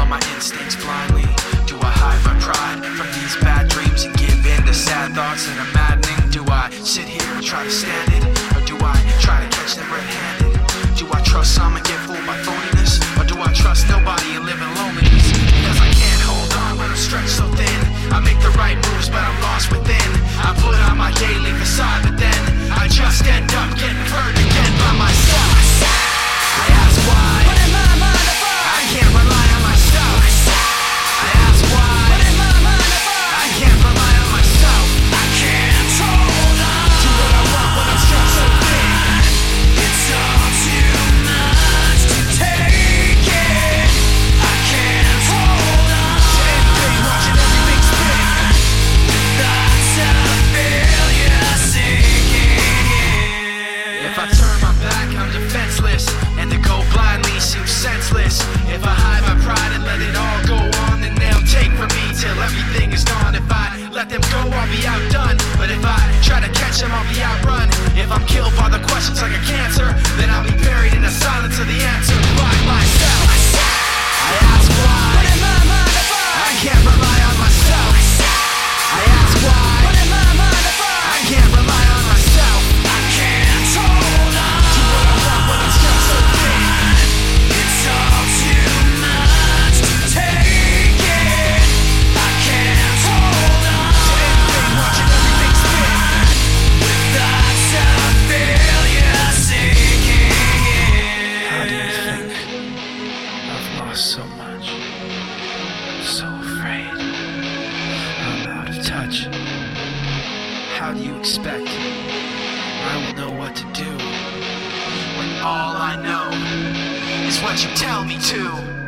my instincts blindly? Do I hide my pride from these bad dreams and give in to sad thoughts that are maddening? Do I sit here and try to stand it, or do I try to catch them red-handed? Do I trust some and get fooled by phoniness, or do I trust nobody and live in loneliness? Because I can't hold on when I'm stretched so thin. I make the right moves but I'm lost within. I put on my daily facade but then I just end up getting hurt again by myself. I ask why I can't rely on myself. I ask why I can't rely on myself. I can't hold on to what I want when I'm stretched so thin. It's all too much to take it. I can't hold on to anything, watching everything spin. Thoughts of failure sinking in. If I turn my back, I'm defenseless, and to go blindly seems senseless. If I hide my pride and let it all go on, then they'll take from me till everything is gone. If I let them go, I'll be outdone. But if I try to catch them, I'll be outrun. If I'm killed by the questions like a cancer, then I'll be buried in the silence of the answer by myself. I ask why I can't rely on myself. I ask why I can't rely on myself. I can't hold on to what I want when I'm stretched so thin. It's all too much to take it. I can't hold on to anything, watching everything spin. With thoughts of failure sinking in. How do you think I've lost so much? I'm so afraid. I'm out of touch. How do you expect I will know what to do when all I know is what you tell me to?